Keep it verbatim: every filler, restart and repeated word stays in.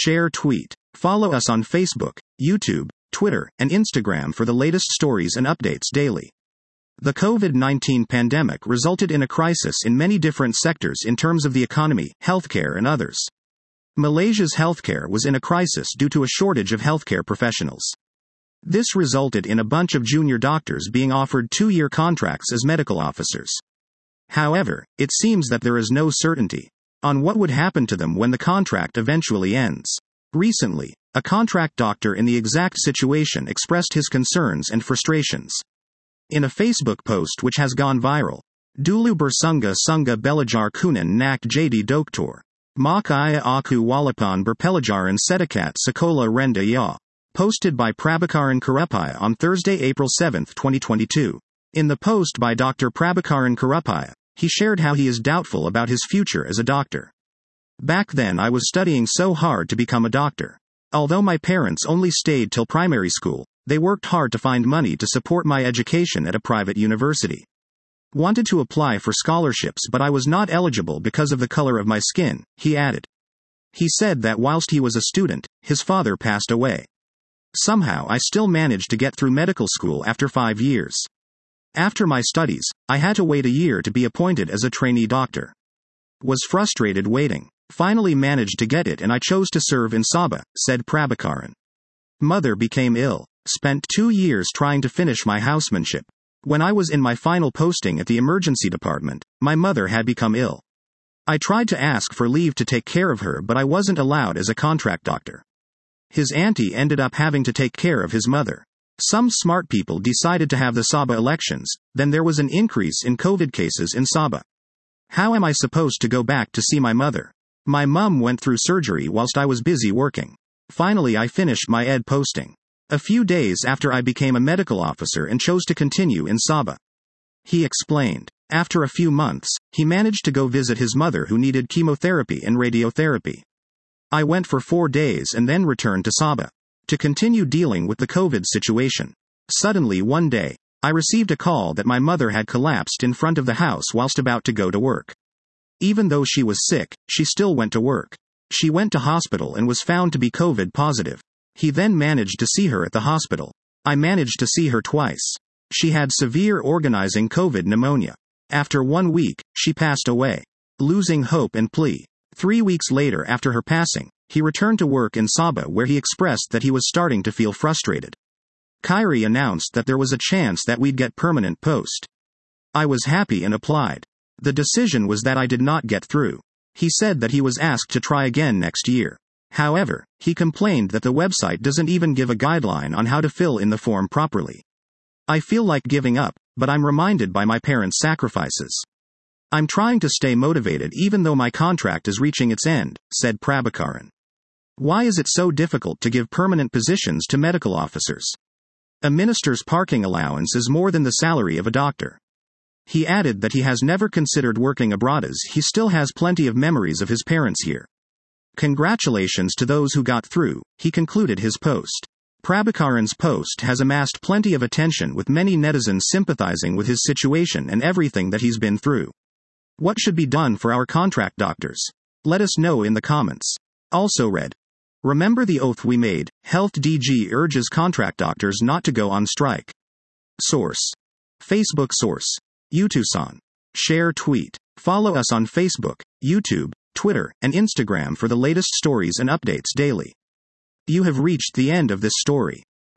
share, tweet. Follow us on Facebook, YouTube, Twitter, and Instagram for the latest stories and updates daily. The COVID nineteen pandemic resulted in a crisis in many different sectors in terms of the economy, healthcare, and others. Malaysia's healthcare was in a crisis due to a shortage of healthcare professionals. This resulted in a bunch of junior doctors being offered two-year contracts as medical officers. However, it seems that there is no certainty on what would happen to them when the contract eventually ends. Recently, a contract doctor in the exact situation expressed his concerns and frustrations. In a Facebook post which has gone viral, Dulu bersungguh sungguh belajar kunan nak jadi doktor. Makaya aku walaupun berpelajaran sedikit sekolah rendah ya. Posted by Prabhakaran Karupaya on Thursday, April seventh, twenty twenty-two. In the post by Doctor Prabhakaran Karupaya, he shared how he is doubtful about his future as a doctor. Back then I was studying so hard to become a doctor. Although my parents only stayed till primary school, they worked hard to find money to support my education at a private university. Wanted to apply for scholarships but I was not eligible because of the color of my skin, he added. He said that whilst he was a student, his father passed away. Somehow I still managed to get through medical school after five years. After my studies, I had to wait a year to be appointed as a trainee doctor. Was frustrated waiting. Finally managed to get it and I chose to serve in Sabah, said Prabhakaran. Mother became ill. Spent two years trying to finish my housemanship. When I was in my final posting at the emergency department, my mother had become ill. I tried to ask for leave to take care of her but I wasn't allowed as a contract doctor. His auntie ended up having to take care of his mother. Some smart people decided to have the Sabah elections, then there was an increase in COVID cases in Sabah. How am I supposed to go back to see my mother? My mum went through surgery whilst I was busy working. Finally I finished my ed posting. A few days after I became a medical officer and chose to continue in Sabah. He explained. After a few months, he managed to go visit his mother who needed chemotherapy and radiotherapy. I went for four days and then returned to Sabah to continue dealing with the COVID situation. Suddenly one day, I received a call that my mother had collapsed in front of the house whilst about to go to work. Even though she was sick, she still went to work. She went to hospital and was found to be COVID positive. He then managed to see her at the hospital. I managed to see her twice. She had severe organizing COVID pneumonia. After one week, she passed away. Losing hope and plea. Three weeks later after her passing, he returned to work in Sabah where he expressed that he was starting to feel frustrated. Khairi announced that there was a chance that we'd get permanent post. I was happy and applied. The decision was that I did not get through. He said that he was asked to try again next year. However, he complained that the website doesn't even give a guideline on how to fill in the form properly. I feel like giving up, but I'm reminded by my parents' sacrifices. I'm trying to stay motivated even though my contract is reaching its end, said Prabhakaran. Why is it so difficult to give permanent positions to medical officers? A minister's parking allowance is more than the salary of a doctor. He added that he has never considered working abroad as he still has plenty of memories of his parents here. Congratulations to those who got through, he concluded his post. Prabhakaran's post has amassed plenty of attention with many netizens sympathizing with his situation and everything that he's been through. What should be done for our contract doctors? Let us know in the comments. Also read. Remember the oath we made, Health D G urges contract doctors not to go on strike. Source. Facebook source. Yutusan. Share tweet. Follow us on Facebook, YouTube, Twitter, and Instagram for the latest stories and updates daily. You have reached the end of this story.